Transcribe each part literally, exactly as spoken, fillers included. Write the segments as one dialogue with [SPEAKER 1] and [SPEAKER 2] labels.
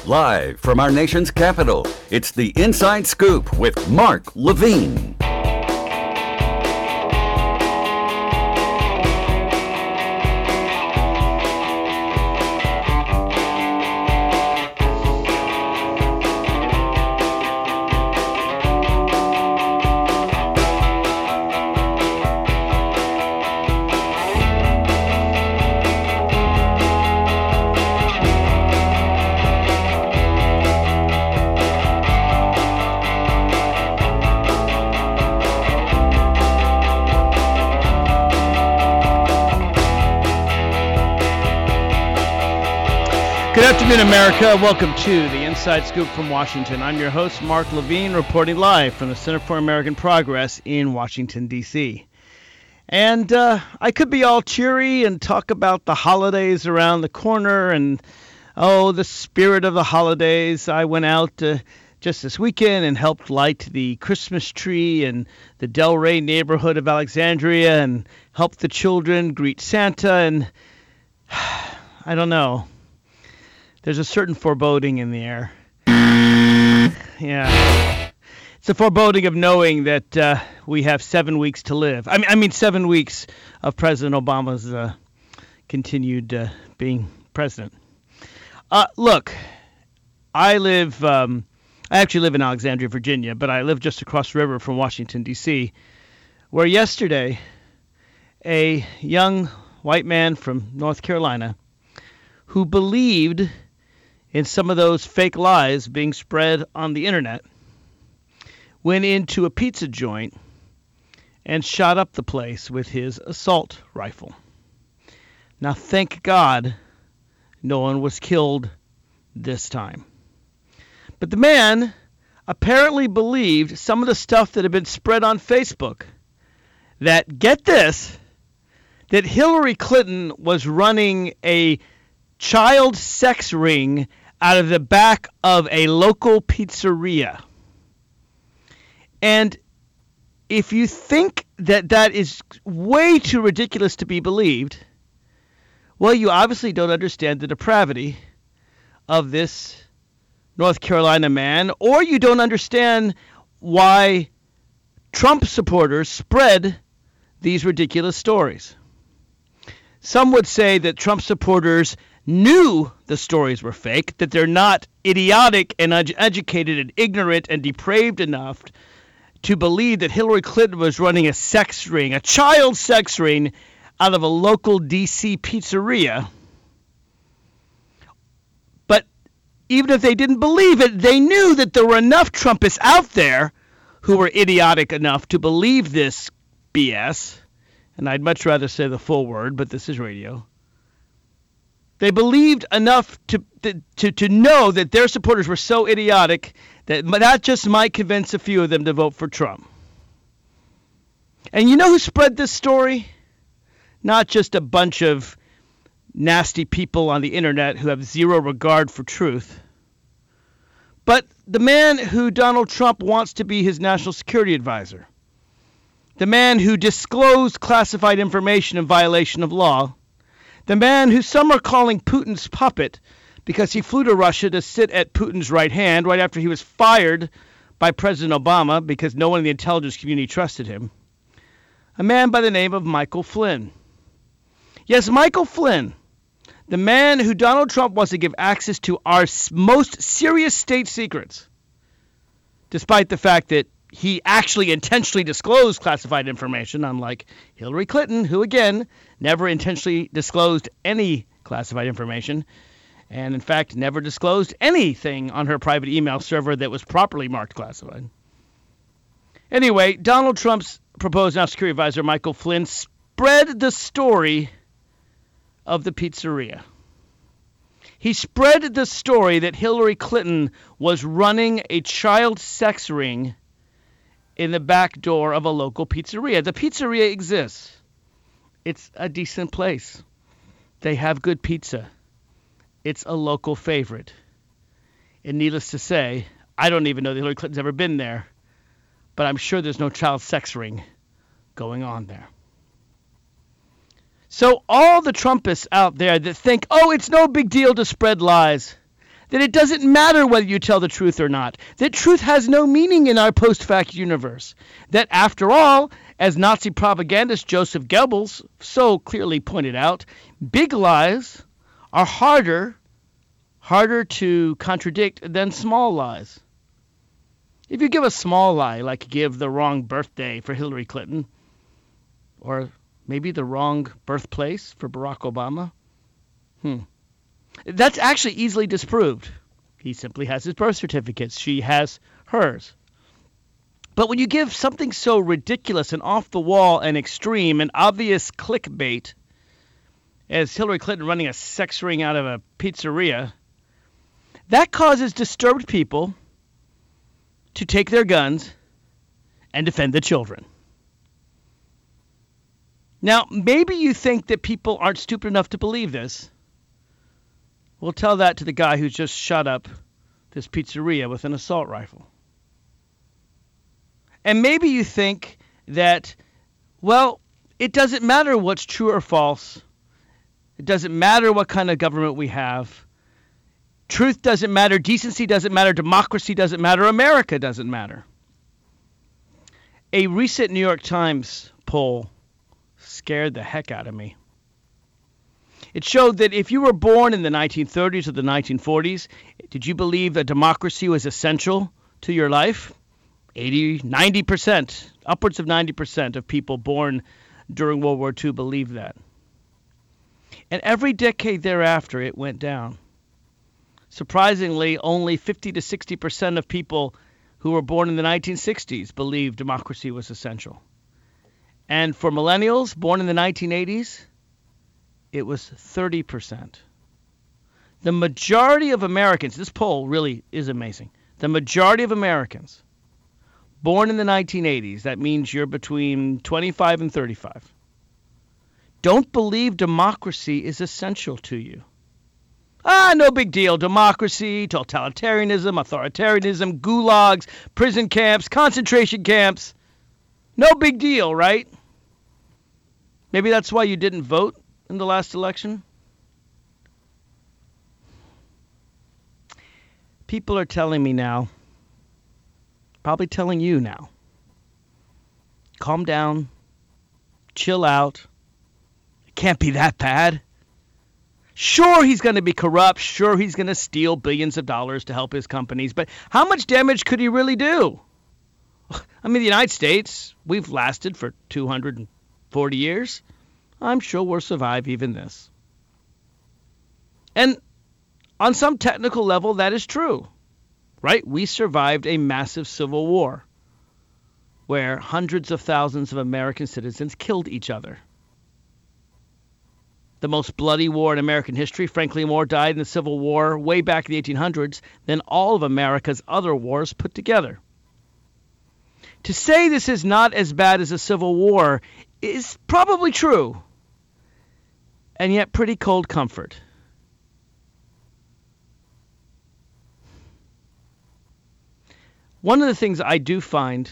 [SPEAKER 1] Live from our nation's capital, it's the Inside Scoop with Mark Levine.
[SPEAKER 2] Good afternoon, America. Welcome to the Inside Scoop from Washington. I'm your host, Mark Levine, reporting live from the Center for American Progress in Washington, D C And uh, I could be all cheery and talk about the holidays around the corner and, oh, the spirit of the holidays. I went out uh, just this weekend and helped light the Christmas tree in the Delray neighborhood of Alexandria and helped the children greet Santa. And I don't know. There's a certain foreboding in the air. Yeah. It's a foreboding of knowing that uh, we have seven weeks to live. I mean, I mean seven weeks of President Obama's uh, continued uh, being president. Uh, look, I live, um, I actually live in Alexandria, Virginia, but I live just across the river from Washington, D C, where yesterday a young white man from North Carolina who believed in some of those fake lies being spread on the internet, went into a pizza joint and shot up the place with his assault rifle. Now, thank God no one was killed this time. But the man apparently believed some of the stuff that had been spread on Facebook, that, get this, that Hillary Clinton was running a child sex ring out of the back of a local pizzeria. And if you think that that is way too ridiculous to be believed, well, you obviously don't understand the depravity of this North Carolina man, or you don't understand why Trump supporters spread these ridiculous stories. Some would say that Trump supporters knew the stories were fake, that they're not idiotic and ed- educated and ignorant and depraved enough to believe that Hillary Clinton was running a sex ring, a child sex ring, out of a local D C pizzeria. But even if they didn't believe it, they knew that there were enough Trumpists out there who were idiotic enough to believe this B S. And I'd much rather say the full word, but this is radio. They believed enough to, to to know that their supporters were so idiotic that that just might convince a few of them to vote for Trump. And you know who spread this story? Not just a bunch of nasty people on the internet who have zero regard for truth, but the man who Donald Trump wants to be his national security advisor. The man who disclosed classified information in violation of law. The man who some are calling Putin's puppet because he flew to Russia to sit at Putin's right hand right after he was fired by President Obama because no one in the intelligence community trusted him. A man by the name of Michael Flynn. Yes, Michael Flynn, the man who Donald Trump wants to give access to our most serious state secrets, despite the fact that he actually intentionally disclosed classified information, unlike Hillary Clinton, who, again, never intentionally disclosed any classified information, and, in fact, never disclosed anything on her private email server that was properly marked classified. Anyway, Donald Trump's proposed national security advisor, Michael Flynn, spread the story of the pizzeria. He spread the story that Hillary Clinton was running a child sex ring in the back door of a local pizzeria. The pizzeria exists. It's a decent place. They have good pizza. It's a local favorite. And needless to say, I don't even know that Hillary Clinton's ever been there, but I'm sure there's no child sex ring going on there. So all the Trumpists out there that think, oh, it's no big deal to spread lies, that it doesn't matter whether you tell the truth or not, that truth has no meaning in our post-fact universe, that after all, as Nazi propagandist Joseph Goebbels so clearly pointed out, big lies are harder, harder to contradict than small lies. If you give a small lie, like give the wrong birthday for Hillary Clinton, or maybe the wrong birthplace for Barack Obama, hmm. that's actually easily disproved. He simply has his birth certificates. She has hers. But when you give something so ridiculous and off the wall and extreme and obvious clickbait as Hillary Clinton running a sex ring out of a pizzeria, that causes disturbed people to take their guns and defend the children. Now, maybe you think that people aren't stupid enough to believe this. We'll tell that to the guy who just shot up this pizzeria with an assault rifle. And maybe you think that, well, it doesn't matter what's true or false. It doesn't matter what kind of government we have. Truth doesn't matter. Decency doesn't matter. Democracy doesn't matter. America doesn't matter. A recent New York Times poll scared the heck out of me. It showed that if you were born in the nineteen thirties or the nineteen forties, did you believe that democracy was essential to your life? eighty, ninety percent, upwards of ninety percent of people born during World War Two believed that. And every decade thereafter, it went down. Surprisingly, only fifty to sixty percent of people who were born in the nineteen sixties believed democracy was essential. And for millennials born in the nineteen eighties, it was thirty percent. The majority of Americans, this poll really is amazing. The majority of Americans born in the nineteen eighties, that means you're between twenty-five and thirty-five, don't believe democracy is essential to you. Ah, no big deal. Democracy, totalitarianism, authoritarianism, gulags, prison camps, concentration camps. No big deal, right? Maybe that's why you didn't vote in the last election. People are telling me now, probably telling you now, calm down, chill out. It can't be that bad. Sure, he's going to be corrupt. Sure, he's going to steal billions of dollars to help his companies. But how much damage could he really do? I mean, the United States, we've lasted for two hundred forty years. I'm sure we'll survive even this. And on some technical level, that is true, right? We survived a massive civil war where hundreds of thousands of American citizens killed each other. The most bloody war in American history. Frankly, more died in the Civil War way back in the eighteen hundreds than all of America's other wars put together. To say this is not as bad as a Civil War is probably true, and yet pretty cold comfort. One of the things I do find,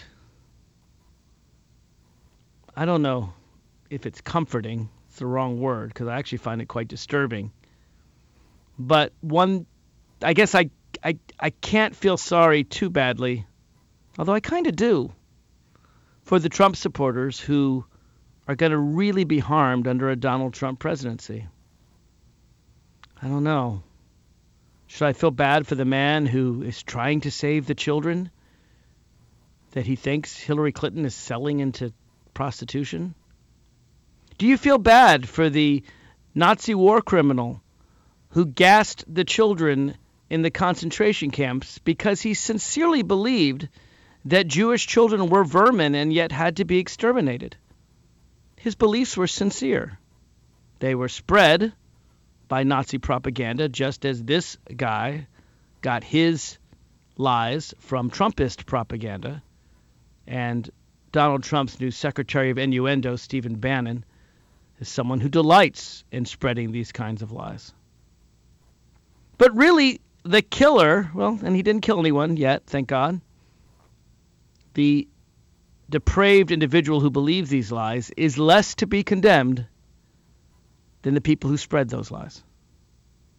[SPEAKER 2] I don't know if it's comforting, it's the wrong word, because I actually find it quite disturbing. But one, I guess I, I, I can't feel sorry too badly, although I kind of do, for the Trump supporters who are going to really be harmed under a Donald Trump presidency. I don't know. Should I feel bad for the man who is trying to save the children that he thinks Hillary Clinton is selling into prostitution? Do you feel bad for the Nazi war criminal who gassed the children in the concentration camps because he sincerely believed that Jewish children were vermin and yet had to be exterminated? His beliefs were sincere. They were spread by Nazi propaganda, just as this guy got his lies from Trumpist propaganda. And Donald Trump's new Secretary of Innuendo, Stephen Bannon, is someone who delights in spreading these kinds of lies. But really, the killer, well, and he didn't kill anyone yet, thank God. The depraved individual who believes these lies is less to be condemned than the people who spread those lies.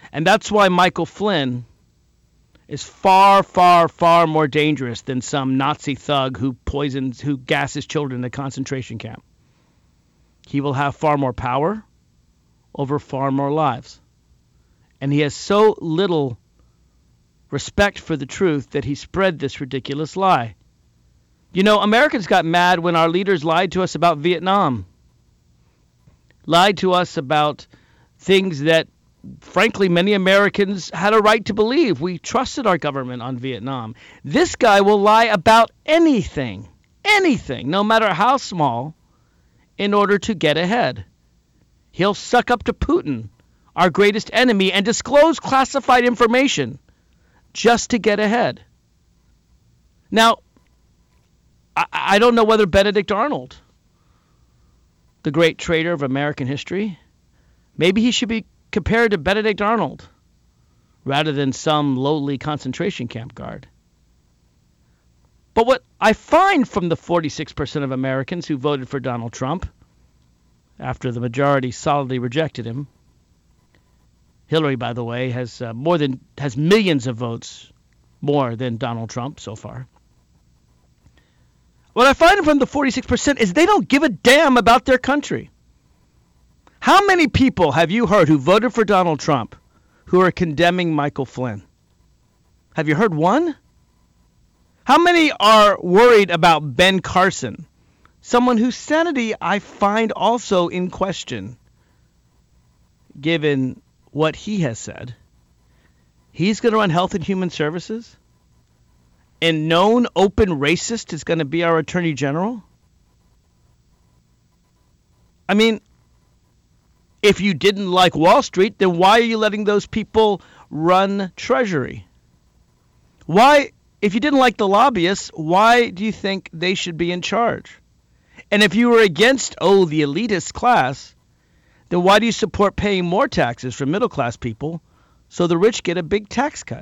[SPEAKER 2] And that's why Michael Flynn is far, far, far more dangerous than some Nazi thug who poisons, who gasses children in a concentration camp. He will have far more power over far more lives. And he has so little respect for the truth that he spread this ridiculous lie. You know, Americans got mad when our leaders lied to us about Vietnam. Lied to us about things that, frankly, many Americans had a right to believe. We trusted our government on Vietnam. This guy will lie about anything, anything, no matter how small, in order to get ahead. He'll suck up to Putin, our greatest enemy, and disclose classified information just to get ahead. Now, I, I don't know whether Benedict Arnold, the great traitor of American history, maybe he should be compared to Benedict Arnold rather than some lowly concentration camp guard. But what I find from the forty-six percent of Americans who voted for Donald Trump, after the majority solidly rejected him, Hillary, by the way, has uh, more than has millions of votes more than Donald Trump so far. What I find from the forty-six percent is they don't give a damn about their country. How many people have you heard who voted for Donald Trump who are condemning Michael Flynn? Have you heard one? How many are worried about Ben Carson, someone whose sanity I find also in question, given what he has said? He's going to run Health and Human Services? And known open racist is going to be our Attorney General? I mean, if you didn't like Wall Street, then why are you letting those people run Treasury? Why, if you didn't like the lobbyists, why do you think they should be in charge? And if you were against, oh, the elitist class, then why do you support paying more taxes for middle class people so the rich get a big tax cut?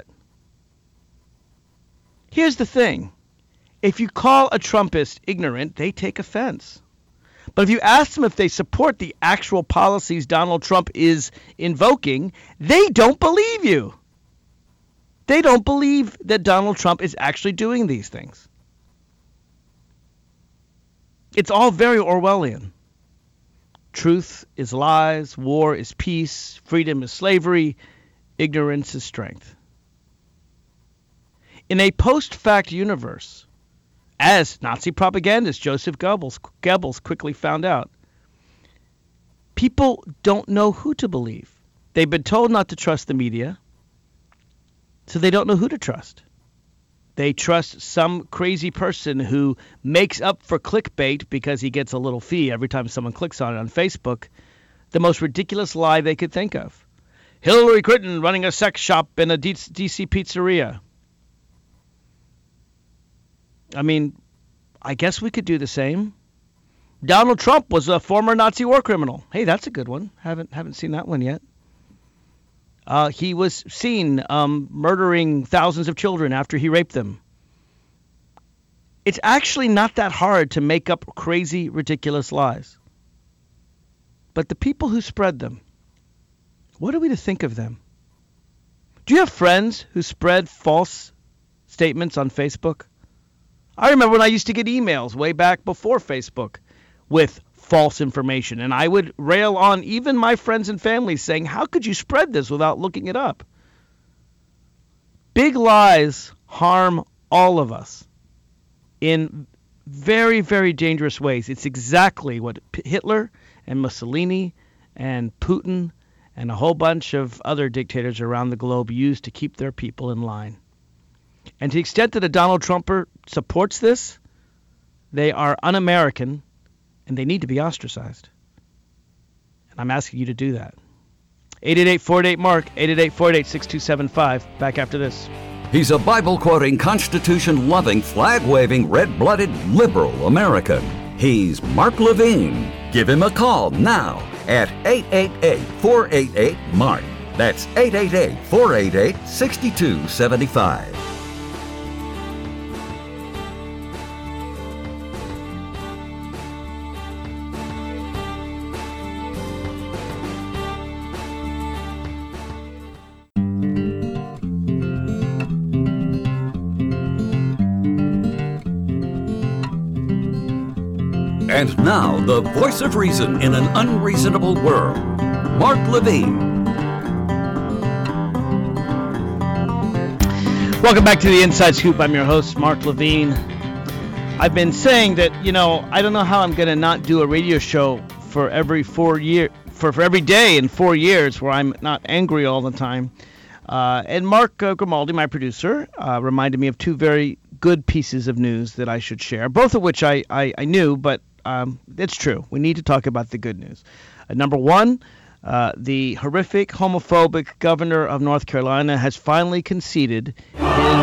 [SPEAKER 2] Here's the thing. If you call a Trumpist ignorant, they take offense. But if you ask them if they support the actual policies Donald Trump is invoking, they don't believe you. They don't believe that Donald Trump is actually doing these things. It's all very Orwellian. Truth is lies, war is peace, freedom is slavery, ignorance is strength. In a post-fact universe, as Nazi propagandist Joseph Goebbels, Goebbels quickly found out, people don't know who to believe. They've been told not to trust the media, so they don't know who to trust. They trust some crazy person who makes up for clickbait because he gets a little fee every time someone clicks on it on Facebook, the most ridiculous lie they could think of. Hillary Clinton running a sex shop in a D C pizzeria. I mean, I guess we could do the same. Donald Trump was a former Nazi war criminal. Hey, that's a good one. Haven't haven't seen that one yet. Uh, he was seen um, murdering thousands of children after he raped them. It's actually not that hard to make up crazy, ridiculous lies. But the people who spread them, what are we to think of them? Do you have friends who spread false statements on Facebook? I remember when I used to get emails way back before Facebook with false information, and I would rail on even my friends and family saying, how could you spread this without looking it up? Big lies harm all of us in very, very dangerous ways. It's exactly what Hitler and Mussolini and Putin and a whole bunch of other dictators around the globe used to keep their people in line. And to the extent that a Donald Trumper supports this, they are un-American and they need to be ostracized. And I'm asking you to do that. eight eight eight, four eight eight, M A R K, eight eight eight, four eight eight, six two seven five. Back after this.
[SPEAKER 1] He's a Bible-quoting, Constitution-loving, flag-waving, red-blooded, liberal American. He's Mark Levine. Give him a call now at eight eight eight, four eight eight, M A R K. That's eight eight eight, four eight eight, six two seven five. And now, the voice of reason in an unreasonable world, Mark Levine.
[SPEAKER 2] Welcome back to the Inside Scoop. I'm your host, Mark Levine. I've been saying that, you know, I don't know how I'm going to not do a radio show for every four year, for, for every day in four years where I'm not angry all the time. Uh, and Mark uh, Grimaldi, my producer, uh, reminded me of two very good pieces of news that I should share, both of which I, I, I knew, but um, it's true. We need to talk about the good news. Uh, number one, uh, the horrific, homophobic governor of North Carolina has finally conceded his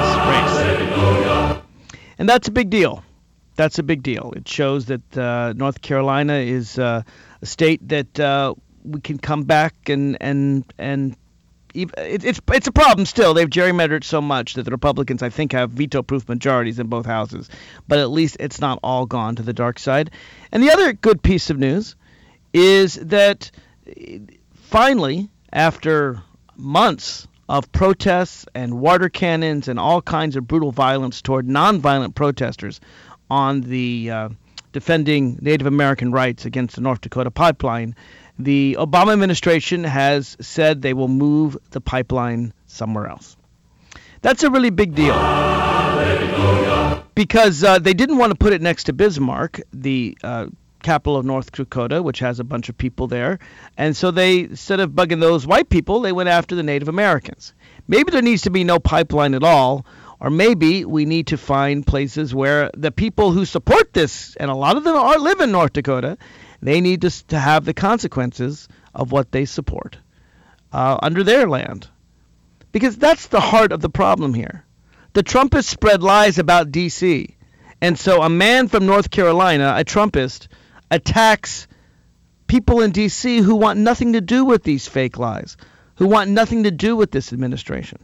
[SPEAKER 2] race. And that's a big deal. That's a big deal. It shows that uh, North Carolina is uh, a state that uh, we can come back and and and it, it's it's a problem still. They've gerrymandered so much that the Republicans, I think, have veto-proof majorities in both houses. But at least it's not all gone to the dark side. And the other good piece of news is that finally, after months of protests and water cannons and all kinds of brutal violence toward nonviolent protesters on the uh, defending Native American rights against the North Dakota pipeline, the Obama administration has said they will move the pipeline somewhere else. That's a really big deal. Hallelujah. Because uh, they didn't want to put it next to Bismarck, the uh, capital of North Dakota, which has a bunch of people there. And so they, instead of bugging those white people, they went after the Native Americans. Maybe there needs to be no pipeline at all, or maybe we need to find places where the people who support this, and a lot of them are live in North Dakota, they need to, to have the consequences of what they support uh, under their land. Because that's the heart of the problem here. The Trumpists spread lies about D C, and so a man from North Carolina, a Trumpist, attacks people in D C who want nothing to do with these fake lies, who want nothing to do with this administration.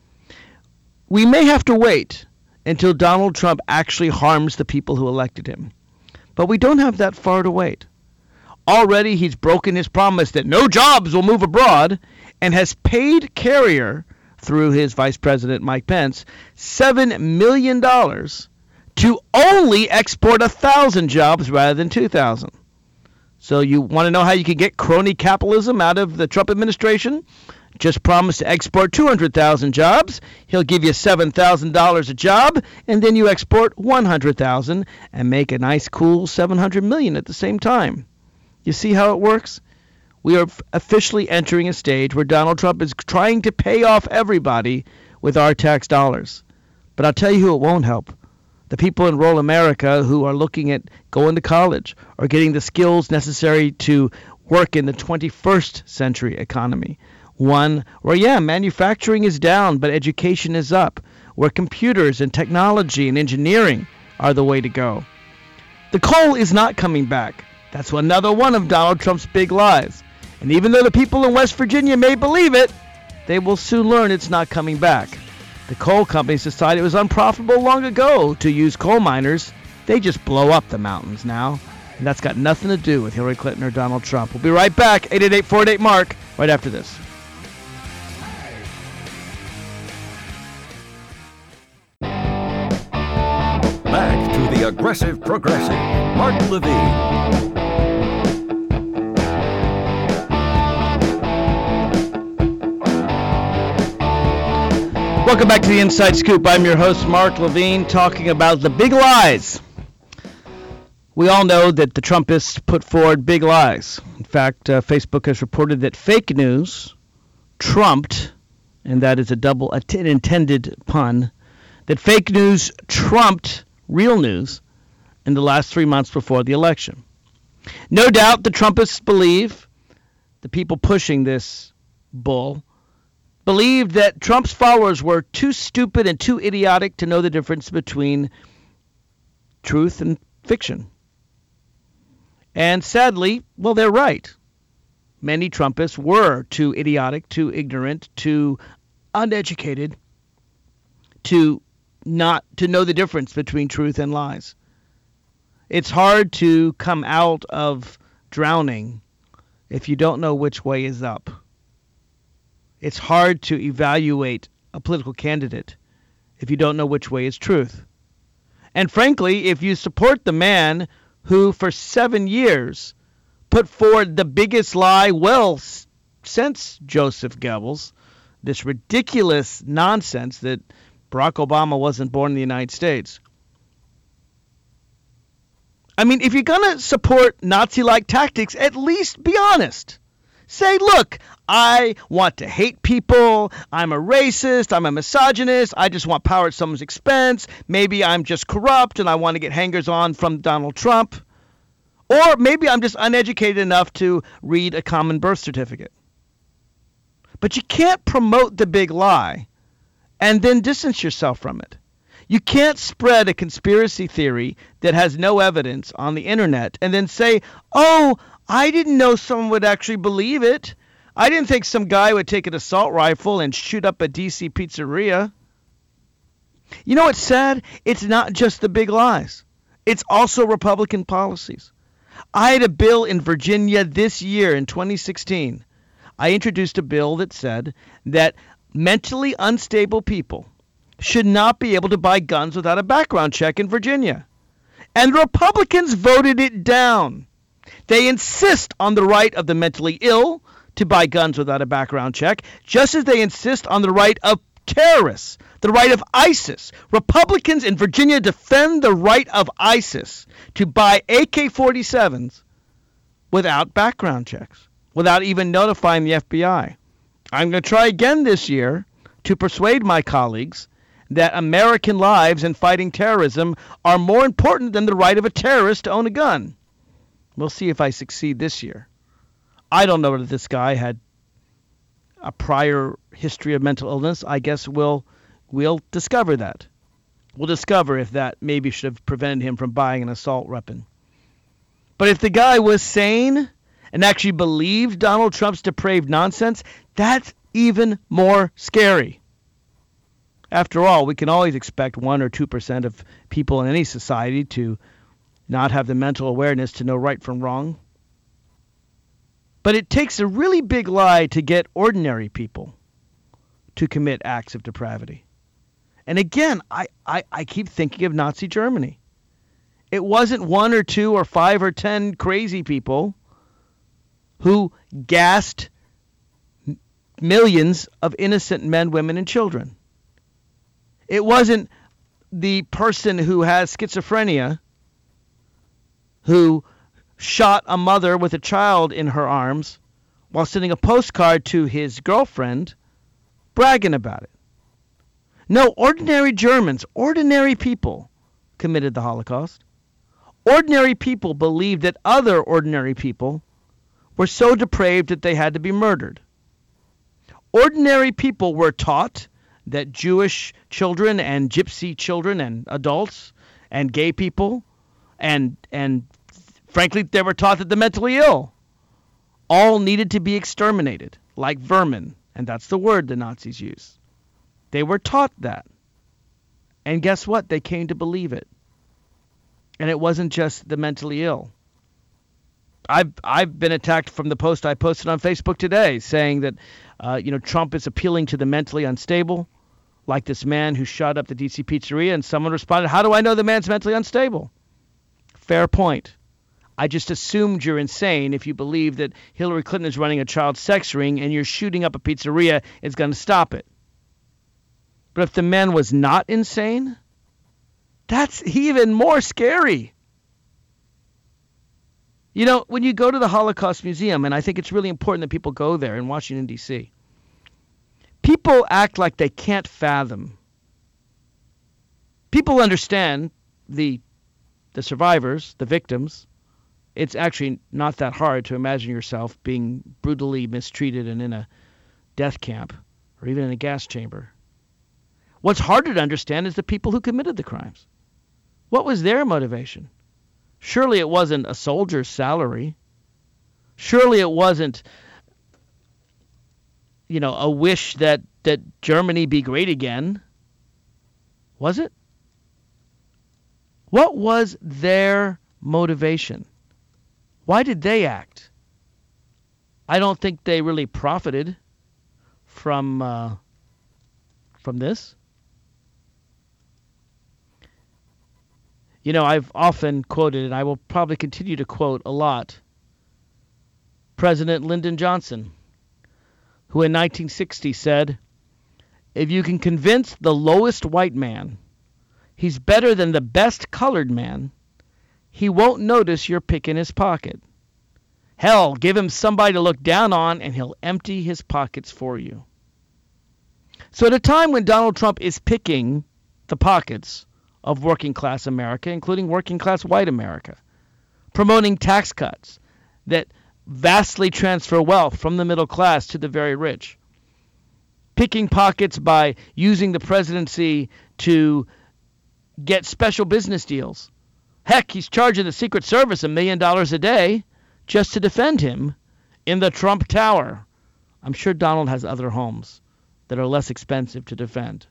[SPEAKER 2] We may have to wait until Donald Trump actually harms the people who elected him, but we don't have that far to wait. Already he's broken his promise that no jobs will move abroad and has paid Carrier, through his Vice President Mike Pence, seven million dollars to only export one thousand jobs rather than two thousand. So you want to know how you can get crony capitalism out of the Trump administration? Just promise to export two hundred thousand jobs. He'll give you seven thousand dollars a job, and then you export one hundred thousand and make a nice, cool seven hundred million dollars at the same time. You see how it works? We are officially entering a stage where Donald Trump is trying to pay off everybody with our tax dollars. But I'll tell you who it won't help. The people in rural America who are looking at going to college or getting the skills necessary to work in the twenty-first century economy. One where, yeah, manufacturing is down, but education is up, where computers and technology and engineering are the way to go. The coal is not coming back. That's another one of Donald Trump's big lies. And even though the people in West Virginia may believe it, they will soon learn it's not coming back. The coal companies decided it was unprofitable long ago to use coal miners. They just blow up the mountains now. And that's got nothing to do with Hillary Clinton or Donald Trump. We'll be right back. eight eight eight, four eight eight, Mark, right after this.
[SPEAKER 1] Back to the Aggressive Progressive, Mark Levine.
[SPEAKER 2] Welcome back to the Inside Scoop. I'm your host, Mark Levine, talking about the big lies. We all know that the Trumpists put forward big lies. In fact, uh, Facebook has reported that fake news trumped, and that is a double, an intended pun, that fake news trumped real news in the last three months before the election. No doubt the Trumpists believe, the people pushing this bull, believed that Trump's followers were too stupid and too idiotic to know the difference between truth and fiction. And sadly, well, they're right. Many Trumpists were too idiotic, too ignorant, too uneducated to not to know the difference between truth and lies. It's hard to come out of drowning if you don't know which way is up. It's hard to evaluate a political candidate if you don't know which way is truth. And frankly, if you support the man who for seven years put forward the biggest lie, well, since Joseph Goebbels, this ridiculous nonsense that Barack Obama wasn't born in the United States. I mean, if you're going to support Nazi-like tactics, at least be honest. Say, look, I want to hate people. I'm a racist. I'm a misogynist. I just want power at someone's expense. Maybe I'm just corrupt and I want to get hangers-on from Donald Trump. Or maybe I'm just uneducated enough to read a common birth certificate. But you can't promote the big lie and then distance yourself from it. You can't spread a conspiracy theory that has no evidence on the internet and then say, oh, I didn't know someone would actually believe it. I didn't think some guy would take an assault rifle and shoot up a D C pizzeria. You know what's sad? It's not just the big lies. It's also Republican policies. I had a bill in Virginia this year in twenty sixteen. I introduced a bill that said that mentally unstable people should not be able to buy guns without a background check in Virginia. And the Republicans voted it down. They insist on the right of the mentally ill to buy guns without a background check, just as they insist on the right of terrorists, the right of ISIS. Republicans in Virginia defend the right of ISIS to buy A K forty-sevens without background checks, without even notifying the F B I. I'm going to try again this year to persuade my colleagues that American lives and fighting terrorism are more important than the right of a terrorist to own a gun. We'll see if I succeed this year. I don't know whether this guy had a prior history of mental illness. I guess we'll we'll discover that. We'll discover if that maybe should have prevented him from buying an assault weapon. But if the guy was sane and actually believed Donald Trump's depraved nonsense, that's even more scary. After all, we can always expect one or two percent of people in any society to not have the mental awareness to know right from wrong. But it takes a really big lie to get ordinary people to commit acts of depravity. And again, I, I, I keep thinking of Nazi Germany. It wasn't one or two or five or ten crazy people who gassed millions of innocent men, women, and children. It wasn't the person who has schizophrenia who shot a mother with a child in her arms while sending a postcard to his girlfriend bragging about it. No, ordinary Germans, ordinary people committed the Holocaust. Ordinary people believed that other ordinary people were so depraved that they had to be murdered. Ordinary people were taught that Jewish children and gypsy children and adults and gay people and and frankly they were taught that the mentally ill all needed to be exterminated like vermin, and that's the word the Nazis used. They were taught that. And guess what? They came to believe it. And it wasn't just the mentally ill. I've I've been attacked from the post I posted on Facebook today saying that uh, you know Trump is appealing to the mentally unstable, like this man who shot up the D C pizzeria, and someone responded, how do I know the man's mentally unstable? Fair point. I just assumed you're insane if you believe that Hillary Clinton is running a child sex ring and you're shooting up a pizzeria is going to stop it. But if the man was not insane, that's even more scary. You know, when you go to the Holocaust Museum, and I think it's really important that people go there in Washington, D C, people act like they can't fathom. People understand the the survivors, the victims. It's actually not that hard to imagine yourself being brutally mistreated and in a death camp or even in a gas chamber. What's harder to understand is the people who committed the crimes. What was their motivation? Surely it wasn't a soldier's salary. Surely it wasn't, you know, a wish that, that Germany be great again. Was it? What was their motivation? Why did they act? I don't think they really profited from uh, from this. You know, I've often quoted, and I will probably continue to quote a lot, President Lyndon Johnson, who in nineteen sixty said, "If you can convince the lowest white man he's better than the best colored man, he won't notice your pick in his pocket. Hell, give him somebody to look down on, and he'll empty his pockets for you." So at a time when Donald Trump is picking the pockets of working class America, including working class white America, promoting tax cuts that vastly transfer wealth from the middle class to the very rich, picking pockets by using the presidency to get special business deals. Heck, he's charging the Secret Service a million dollars a day just to defend him in the Trump Tower. I'm sure Donald has other homes that are less expensive to defend.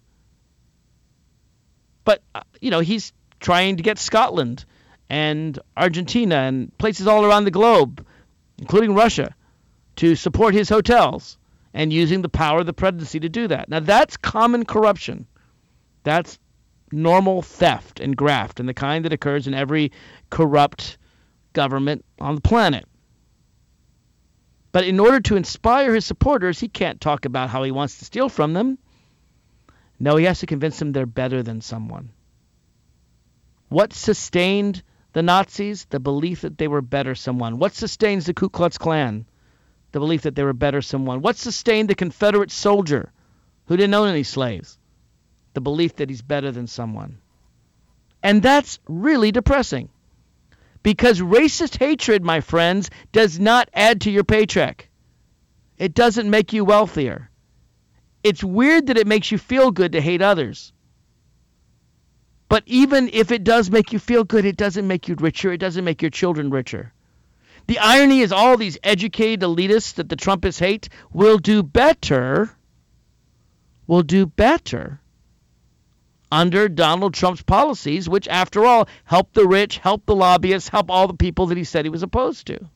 [SPEAKER 2] But, uh, you know, he's trying to get Scotland and Argentina and places all around the globe, including Russia, to support his hotels, and using the power of the presidency to do that. Now, that's common corruption. That's normal theft and graft, and the kind that occurs in every corrupt government on the planet. But in order to inspire his supporters, he can't talk about how he wants to steal from them. No, he has to convince them they're better than someone. What sustained the Nazis? The belief that they were better someone. What sustains the Ku Klux Klan? The belief that they were better someone. What sustained the Confederate soldier who didn't own any slaves? The belief that he's better than someone. And that's really depressing. Because racist hatred, my friends, does not add to your paycheck. It doesn't make you wealthier. It's weird that it makes you feel good to hate others. But even if it does make you feel good, it doesn't make you richer. It doesn't make your children richer. The irony is all these educated elitists that the Trumpists hate will do better, will do better under Donald Trump's policies, which, after all, help the rich, help the lobbyists, help all the people that he said he was opposed to.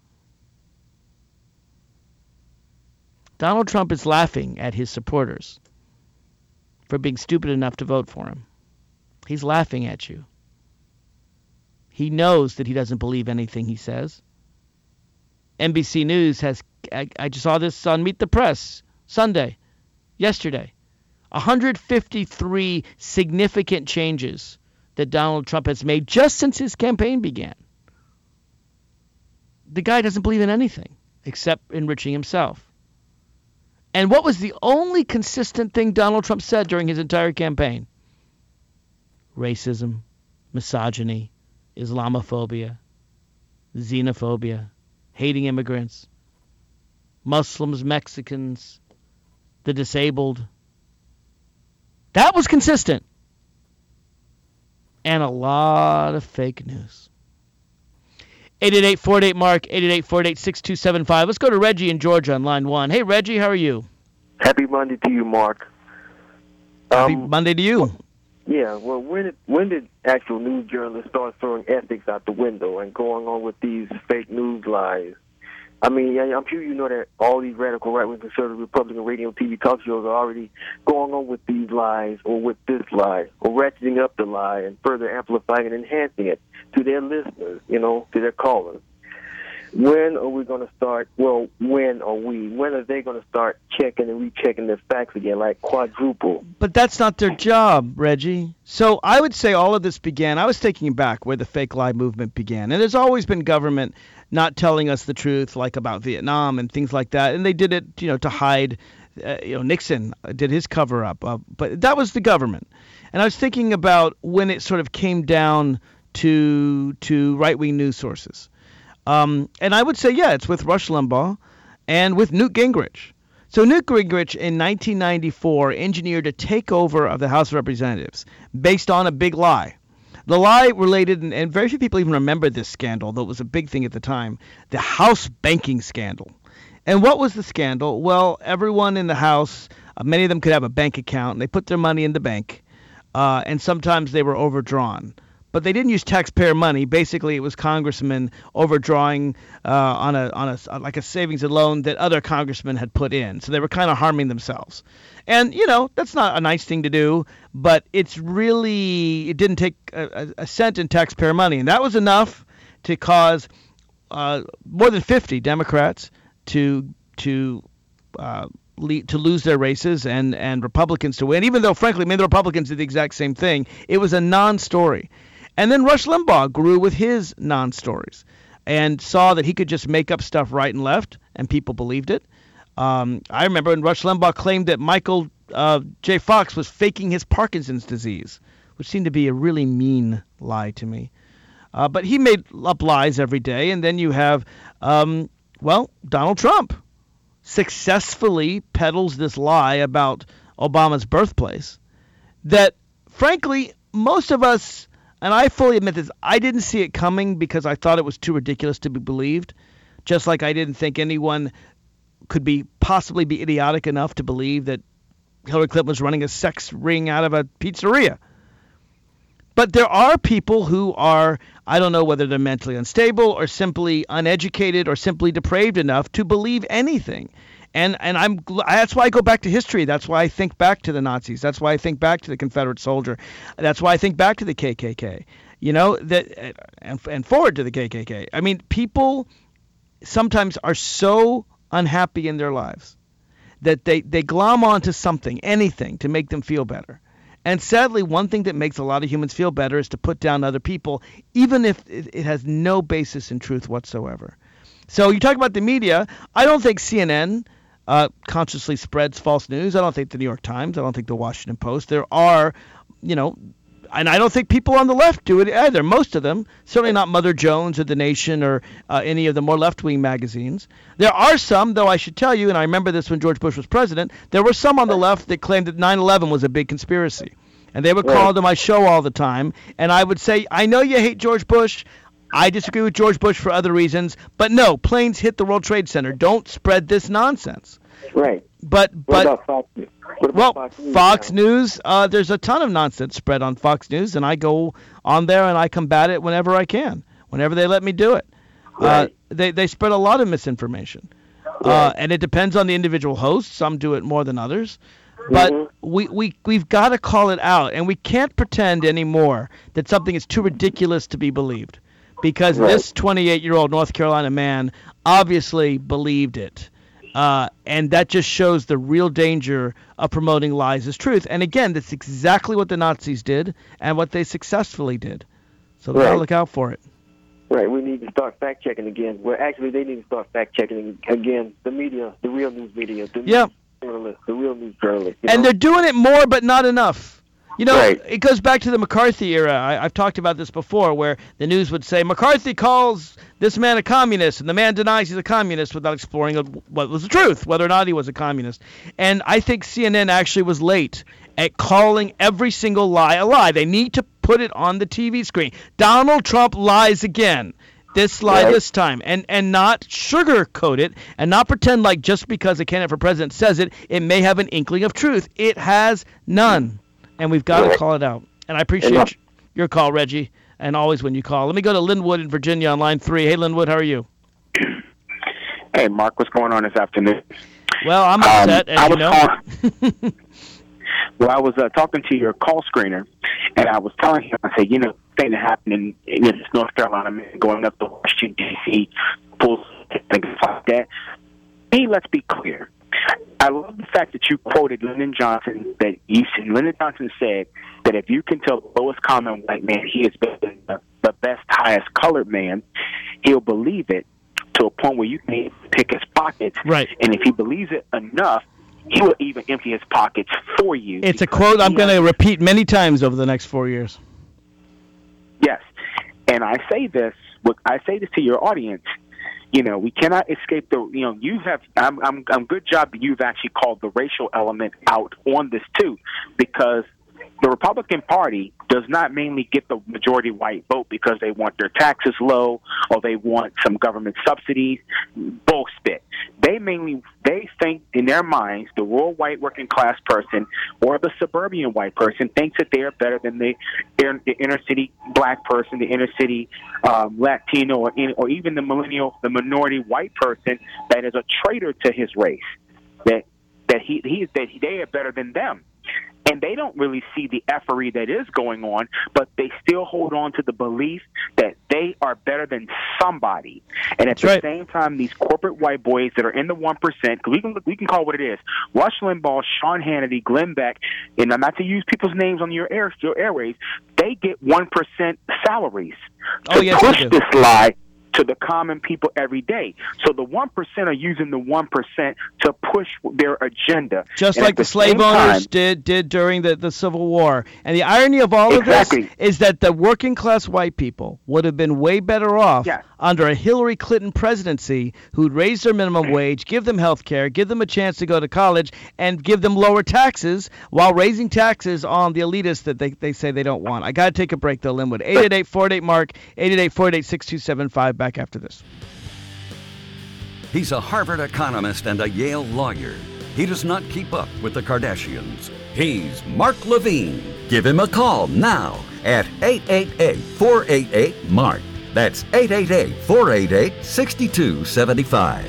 [SPEAKER 2] Donald Trump is laughing at his supporters for being stupid enough to vote for him. He's laughing at you. He knows that he doesn't believe anything he says. N B C News has, I, I just saw this on Meet the Press Sunday, yesterday. one hundred fifty-three significant changes that Donald Trump has made just since his campaign began. The guy doesn't believe in anything except enriching himself. And what was the only consistent thing Donald Trump said during his entire campaign? Racism, misogyny, Islamophobia, xenophobia, hating immigrants, Muslims, Mexicans, the disabled. That was consistent. And a lot of fake news. eight eight eight, four eight eight, Mark, eight eight eight, four eight eight, six two seven five. Let's go to Reggie in Georgia on line one. Hey, Reggie, how are you?
[SPEAKER 3] Happy Monday to you, Mark.
[SPEAKER 2] Happy
[SPEAKER 3] Um,
[SPEAKER 2] Monday to you.
[SPEAKER 3] Yeah, well, when did, when did actual news journalists start throwing ethics out the window and going on with these fake news lies? I mean, I'm sure you know that all these radical right-wing conservative Republican radio and T V talk shows are already going on with these lies or with this lie or ratcheting up the lie and further amplifying and enhancing it to their listeners, you know, to their callers. When are we going to start, well, when are we, when are they going to start checking and rechecking their facts again, like quadruple?
[SPEAKER 2] But that's not their job, Reggie. So I would say all of this began, I was taking back where the fake lie movement began. And there's always been government not telling us the truth, like about Vietnam and things like that. And they did it, you know, to hide, uh, you know, Nixon did his cover up. Uh, but that was the government. And I was thinking about when it sort of came down to to right-wing news sources. Um, and I would say, yeah, it's with Rush Limbaugh and with Newt Gingrich. So Newt Gingrich in nineteen ninety-four engineered a takeover of the House of Representatives based on a big lie. The lie related, and, and very few people even remember this scandal, though it was a big thing at the time, the House banking scandal. And what was the scandal? Well, everyone in the House, uh, many of them could have a bank account, and they put their money in the bank, uh, and sometimes they were overdrawn. but they didn't use taxpayer money. Basically, it was congressmen overdrawing uh, on a on a like a savings and loan that other congressmen had put in. So they were kind of harming themselves. And, you know, that's not a nice thing to do, but it's really, it didn't take a, a cent in taxpayer money. And that was enough to cause uh, more than fifty Democrats to to uh, lead, to lose their races and, and Republicans to win, even though, frankly, I mean, the Republicans did the exact same thing. It was a non-story. And then Rush Limbaugh grew with his non-stories and saw that he could just make up stuff right and left, and people believed it. Um, I remember when Rush Limbaugh claimed that Michael uh, J. Fox was faking his Parkinson's disease, which seemed to be a really mean lie to me. Uh, but he made up lies every day. And then you have, um, well, Donald Trump successfully peddles this lie about Obama's birthplace that, frankly, most of us, and I fully admit this, I didn't see it coming because I thought it was too ridiculous to be believed, just like I didn't think anyone could be possibly be idiotic enough to believe that Hillary Clinton was running a sex ring out of a pizzeria. But there are people who are, I don't know whether they're mentally unstable or simply uneducated or simply depraved enough to believe anything. And and I'm that's why I go back to history. That's why I think back to the Nazis. That's why I think back to the Confederate soldier. That's why I think back to the K K K. You know, that and, and forward to the K K K. I mean, people sometimes are so unhappy in their lives that they, they glom onto something, anything, to make them feel better. And sadly, one thing that makes a lot of humans feel better is to put down other people, even if it, it has no basis in truth whatsoever. So you talk about the media. I don't think C N N uh, consciously spreads false news. I don't think the New York Times. I don't think the Washington Post. There are, you know, and I don't think people on the left do it either. Most of them, certainly not Mother Jones or The Nation or uh, any of the more left-wing magazines. There are some, though I should tell you, and I remember this when George Bush was president, there were some on the left that claimed that nine eleven was a big conspiracy. And they would call to my show all the time. And I would say, I know you hate George Bush. I disagree with George Bush for other reasons. But no, planes hit the World Trade Center. Don't spread this nonsense.
[SPEAKER 3] Right.
[SPEAKER 2] But,
[SPEAKER 3] what
[SPEAKER 2] but
[SPEAKER 3] about Fox News? What about
[SPEAKER 2] well,
[SPEAKER 3] Fox News,
[SPEAKER 2] Fox
[SPEAKER 3] now?
[SPEAKER 2] News, uh, there's a ton of nonsense spread on Fox News, and I go on there and I combat it whenever I can, whenever they let me do it.
[SPEAKER 3] Right.
[SPEAKER 2] Uh, they they spread a lot of misinformation,
[SPEAKER 3] Right.
[SPEAKER 2] uh, and it depends on the individual host. Some do it more than others, but
[SPEAKER 3] Mm-hmm.
[SPEAKER 2] we we we've got to call it out, and we can't pretend anymore that something is too ridiculous to be believed, because
[SPEAKER 3] Right.
[SPEAKER 2] this twenty-eight-year-old North Carolina man obviously believed it. Uh, and that just shows the real danger of promoting lies as truth. And again, that's exactly what the Nazis did and what they successfully did. So we got to
[SPEAKER 3] Right.
[SPEAKER 2] look out for it.
[SPEAKER 3] Right, we need to start fact-checking again. Well, actually, they need to start fact-checking again. The media, the real news media, the
[SPEAKER 2] Yeah.
[SPEAKER 3] journalists, the real news journalists. you
[SPEAKER 2] And
[SPEAKER 3] know?
[SPEAKER 2] they're doing it more, but not enough. You know,
[SPEAKER 3] Right.
[SPEAKER 2] it goes back to the McCarthy era. I, I've talked about this before, where the news would say, McCarthy calls this man a communist, and the man denies he's a communist without exploring what was the truth, whether or not he was a communist. And I think C N N actually was late at calling every single lie a lie. They need to put it on the T V screen. Donald Trump lies again. This lie
[SPEAKER 3] Right.
[SPEAKER 2] this time, and and not sugarcoat it, and not pretend like just because a candidate for president says it, it may have an inkling of truth. It has none. And we've got to
[SPEAKER 3] Right.
[SPEAKER 2] call it out. And I appreciate
[SPEAKER 3] Enough.
[SPEAKER 2] your call, Reggie, and always when you call. Let me go to Linwood in Virginia on line three. Hey, Linwood, how are you?
[SPEAKER 4] Hey, Mark, what's going on this afternoon?
[SPEAKER 2] Well, I'm upset,
[SPEAKER 4] Um,
[SPEAKER 2] as
[SPEAKER 4] I
[SPEAKER 2] you
[SPEAKER 4] was
[SPEAKER 2] know.
[SPEAKER 4] calling- Well, I was uh, talking to your call screener, and I was telling him, I said, you know, thing that happened in, in this North Carolina man going up to Washington, D C, pulls things like that. Hey, let's be clear. I love the fact that you quoted Lyndon Johnson, that you said, Lyndon Johnson said that if you can tell the lowest common white man he is the, the best, highest colored man, he'll believe it to a point where you can pick his pockets.
[SPEAKER 2] Right.
[SPEAKER 4] And if he believes it enough, he will even empty his pockets for you.
[SPEAKER 2] It's a
[SPEAKER 4] because
[SPEAKER 2] quote I'm
[SPEAKER 4] he
[SPEAKER 2] going to
[SPEAKER 4] has-
[SPEAKER 2] repeat many times over the next four years.
[SPEAKER 4] Yes. And I say this, I say this to your audience. You know, we cannot escape the, you know, you have, I'm, I'm, I'm good job that you've actually called the racial element out on this too, because the Republican Party does not mainly get the majority white vote because they want their taxes low or they want some government subsidies. Bullspit. they mainly they think in their minds the rural white working class person or the suburban white person thinks that they are better than the, the inner city black person, the inner city um, Latino, or, in, or even the millennial, the minority white person that is a traitor to his race. That that he he that they are better than them. And they don't really see the effery that is going on, but they still hold on to the belief that they are better than somebody. And at
[SPEAKER 2] That's
[SPEAKER 4] the
[SPEAKER 2] right.
[SPEAKER 4] same time, these corporate white boys that are in the one percent, because we can, we can call it what it is, Rush Limbaugh, Sean Hannity, Glenn Beck, and I'm not to use people's names on your, air, your airways, they get one percent salaries
[SPEAKER 2] Oh,
[SPEAKER 4] to
[SPEAKER 2] yes, they
[SPEAKER 4] push
[SPEAKER 2] do.
[SPEAKER 4] this lie to the common people every day. So the one percent are using the one percent to push their agenda.
[SPEAKER 2] Just
[SPEAKER 4] And
[SPEAKER 2] like
[SPEAKER 4] at
[SPEAKER 2] the slave
[SPEAKER 4] same
[SPEAKER 2] owners
[SPEAKER 4] time-
[SPEAKER 2] did did during the, the Civil War. And the irony of all
[SPEAKER 4] Exactly.
[SPEAKER 2] of this is that the working class white people would have been way better off
[SPEAKER 4] Yes.
[SPEAKER 2] under a Hillary Clinton presidency who'd raise their minimum wage, give them health care, give them a chance to go to college, and give them lower taxes while raising taxes on the elitists that they, they say they don't want. I got to take a break, though, Linwood. eight eight eight, four eight eight, MARK, eight eight eight, four eight eight, six two seven five. Back after this.
[SPEAKER 1] He's a Harvard economist and a Yale lawyer. He does not keep up with the Kardashians. He's Mark Levine. Give him a call now at eight eight eight, four eight eight, MARK. That's eight eight eight, four eight eight, six two seven five.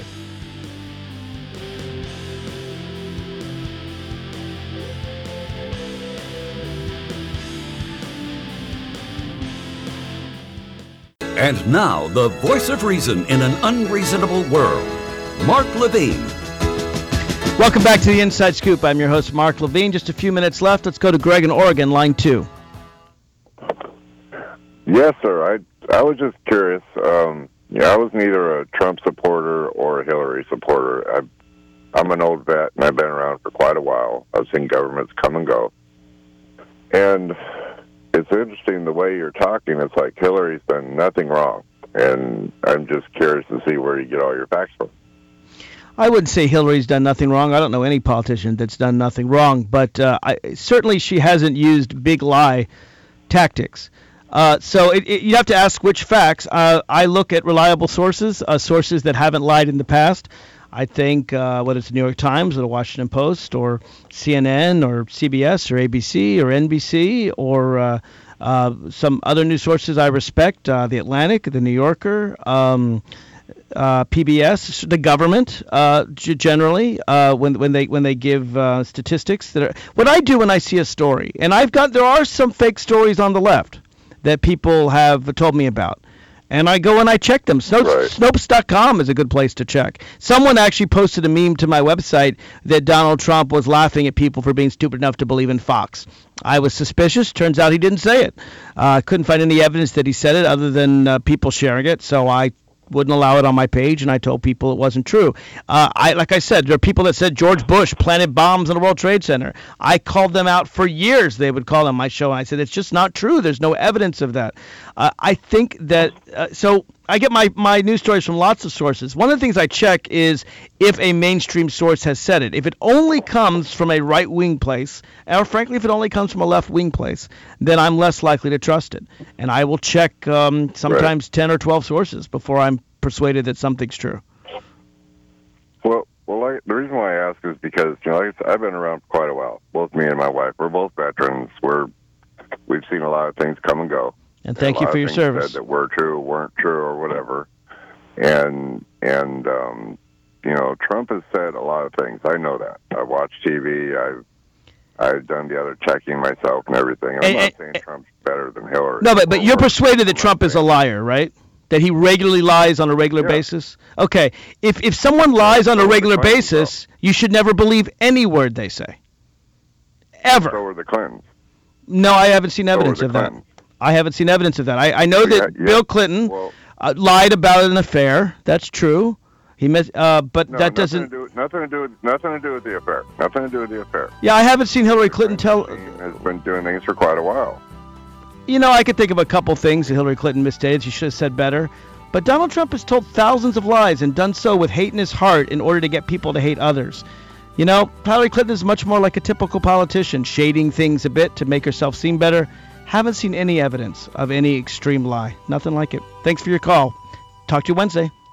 [SPEAKER 1] And now, the voice of reason in an unreasonable world, Mark Levine.
[SPEAKER 2] Welcome back to the Inside Scoop. I'm your host, Mark Levine. Just a few minutes left. Let's go to Greg in Oregon, line two.
[SPEAKER 5] Yes, sir. I I was just curious. Um, yeah, I was neither a Trump supporter or a Hillary supporter. I, I'm an old vet, and I've been around for quite a while. I've seen governments come and go. And it's interesting the way you're talking. It's like Hillary's done nothing wrong. And I'm just curious to see where you get all your facts from.
[SPEAKER 2] I wouldn't say Hillary's done nothing wrong. I don't know any politician that's done nothing wrong. But uh, I, certainly she hasn't used big lie tactics. Uh, so it, it, you have to ask which facts. Uh, I look at reliable sources, uh, sources that haven't lied in the past. I think uh, whether it's the New York Times or the Washington Post or C N N or C B S or A B C or N B C or uh, uh, some other news sources I respect, uh, the Atlantic, the New Yorker, um, uh, P B S, the government uh, g- generally uh, when when they when they give uh, statistics that are what I do when I see a story, and I've got there are some fake stories on the left that people have told me about. And I go and I check them. Snopes,
[SPEAKER 5] Right.
[SPEAKER 2] Snopes dot com is a good place to check. Someone actually posted a meme to my website that Donald Trump was laughing at people for being stupid enough to believe in Fox. I was suspicious. Turns out he didn't say it. I uh, couldn't find any evidence that he said it other than uh, people sharing it. So I wouldn't allow it on my page, and I told people it wasn't true. Uh, I, like I said, there are people that said George Bush planted bombs in the World Trade Center. I called them out for years. They would call on my show, and I said, it's just not true. There's no evidence of that. Uh, I think that, uh, so I get my, my news stories from lots of sources. One of the things I check is if a mainstream source has said it. If it only comes from a right-wing place, or frankly, if it only comes from a left-wing place, then I'm less likely to trust it. And I will check um, sometimes right. ten or twelve sources before I'm persuaded that something's true.
[SPEAKER 5] Well, well, I, the reason why I ask is because, you know, like I said, I've been around for quite a while. Both me and my wife, we're both veterans. We're, we've seen a lot of things come and go.
[SPEAKER 2] And thank you for your service.
[SPEAKER 5] Said that were true, weren't true, or whatever. And, and um, you know, Trump has said a lot of things. I know that. I watch T V. I've, I've done the other checking myself and everything. I'm
[SPEAKER 2] and,
[SPEAKER 5] not
[SPEAKER 2] and,
[SPEAKER 5] saying Trump's better than Hillary.
[SPEAKER 2] No, but, but you're persuaded that Trump is a liar, right? That he regularly lies on a regular
[SPEAKER 5] yeah.
[SPEAKER 2] basis? Okay. If if someone lies on a regular basis, you should never believe any word they say. Ever.
[SPEAKER 5] So were the Clintons.
[SPEAKER 2] No, I haven't seen evidence
[SPEAKER 5] so
[SPEAKER 2] of that. I haven't seen evidence of that. I, I know
[SPEAKER 5] yeah,
[SPEAKER 2] that
[SPEAKER 5] yeah.
[SPEAKER 2] Bill Clinton
[SPEAKER 5] well,
[SPEAKER 2] uh, lied about an affair. That's true. He mis- uh, but
[SPEAKER 5] no,
[SPEAKER 2] that
[SPEAKER 5] nothing
[SPEAKER 2] doesn't.
[SPEAKER 5] To do, nothing to do with nothing to do with the affair. Nothing to do with the affair.
[SPEAKER 2] Yeah, I haven't seen Hillary Clinton tell.
[SPEAKER 5] Has been doing things for quite a while.
[SPEAKER 2] You know, I could think of a couple things that Hillary Clinton misstated. She should have said better. But Donald Trump has told thousands of lies and done so with hate in his heart in order to get people to hate others. You know, Hillary Clinton is much more like a typical politician, shading things a bit to make herself seem better. Haven't seen any evidence of any extreme lie. Nothing like it. Thanks for your call. Talk to you Wednesday.